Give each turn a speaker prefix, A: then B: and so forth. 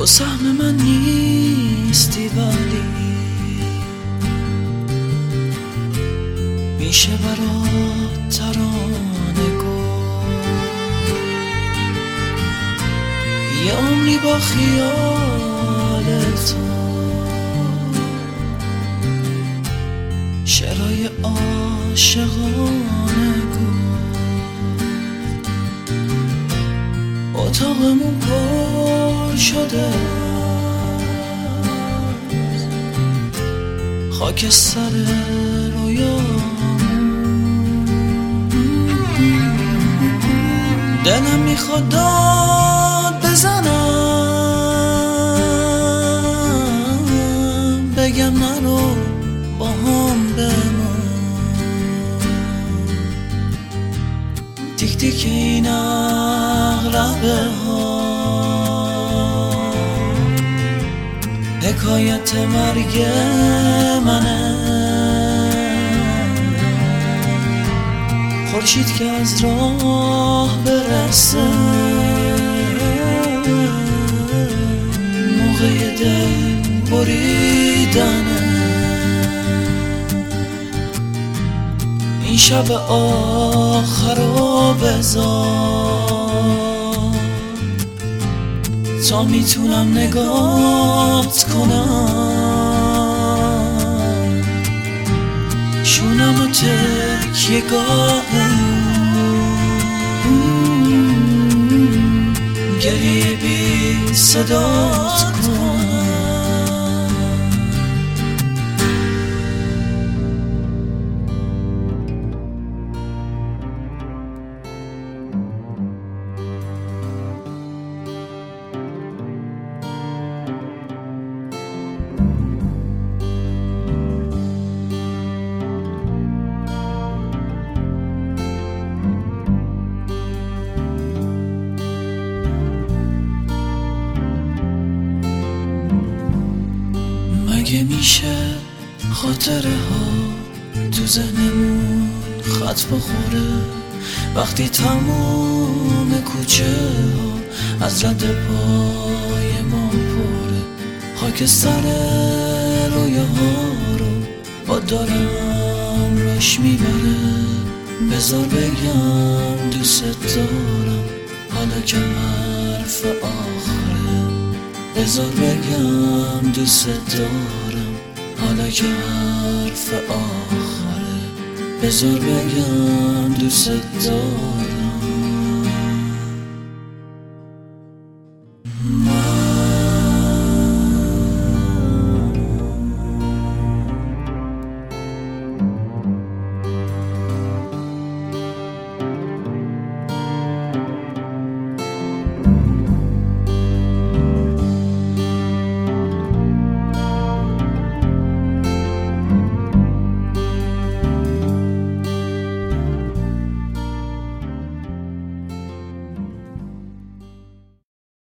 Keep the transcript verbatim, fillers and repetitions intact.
A: سهم من نیستی ولی میشه برات ترانه گفت، یه عمری با خیال تو شعرهای عاشقانه گفت. اتاقمون پر شده خاک سر رویامون، دلم میخواد داد بزنم بگم نرو با هم بمون. تیک تیک این اغربه ها حکایت مرگ منه، خورشید که از راه برسه موقع دل بریدنه. این شب آخر رو بذار تا میتونم نگات کنم، شونم و تکیه گاهه گریه بی صدات کنم. مگه میشه خاطره ها تو ذهنمون خط بخوره وقتی تموم کوچه ها از رد پای ما پره؟ خاک سر رویاها رو با دارم روش میبره. بذار بگم دوست دارم حالا که حرف آخره، بذار بگم دوست دارم حالا که حرف آخره، بذار بگم دوست دارم.